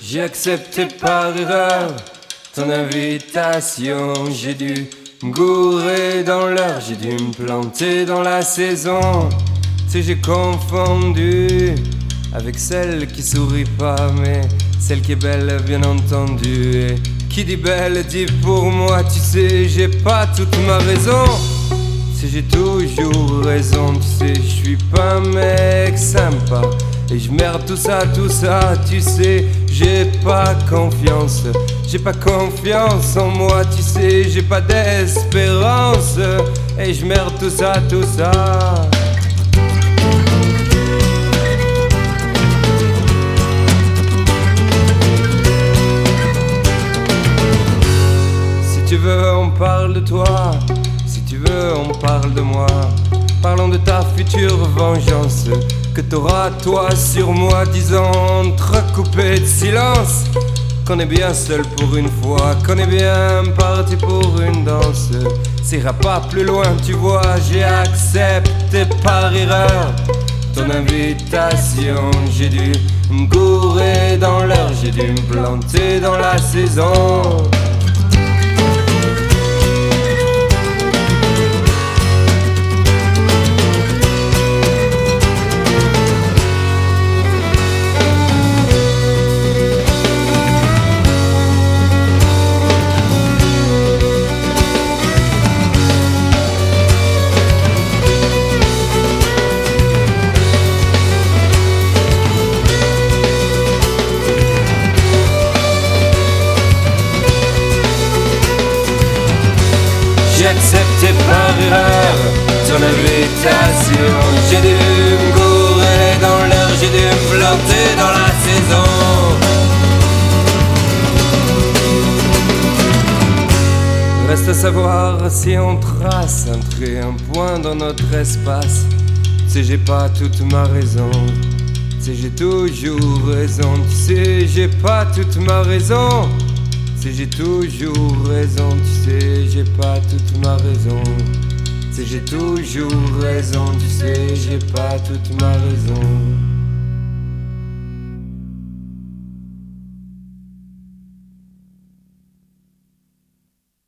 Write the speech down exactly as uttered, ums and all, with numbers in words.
J'ai accepté par erreur ton invitation. J'ai dû me gourer dans l'heure, j'ai dû me planter dans la saison. Tu sais, j'ai confondu avec celle qui sourit pas, mais celle qui est belle, bien entendu. Et qui dit belle dit pour moi, tu sais, j'ai pas toute ma raison. Tu sais, j'ai toujours raison, tu sais, je suis pas un mec sympa. Et je merde tout ça, tout ça, tu sais, j'ai pas confiance. J'ai pas confiance en moi, tu sais, j'ai pas d'espérance. Et je merde tout ça, tout ça. Si tu veux, on parle de toi. Si tu veux, on parle de moi. Parlons de ta future vengeance que t'auras toi sur moi, disant entrecoupé de silence qu'on est bien seul pour une fois, qu'on est bien parti pour une danse. Ça ira pas plus loin, tu vois, j'ai accepté par erreur ton invitation. J'ai dû me gourer dans l'heure, j'ai dû me planter dans la saison. J'ai accepté par erreur ton invitation. J'ai dû me gourer dans l'heure, j'ai dû me planter dans la saison. Reste à savoir si on trace un trait, un point dans notre espace. Tu sais, j'ai pas toute ma raison. Tu sais, j'ai toujours raison. Tu sais, j'ai pas toute ma raison. Tu sais, j'ai toujours raison, tu sais, j'ai pas toute ma raison. Tu sais, j'ai toujours raison, tu sais, j'ai pas toute ma raison.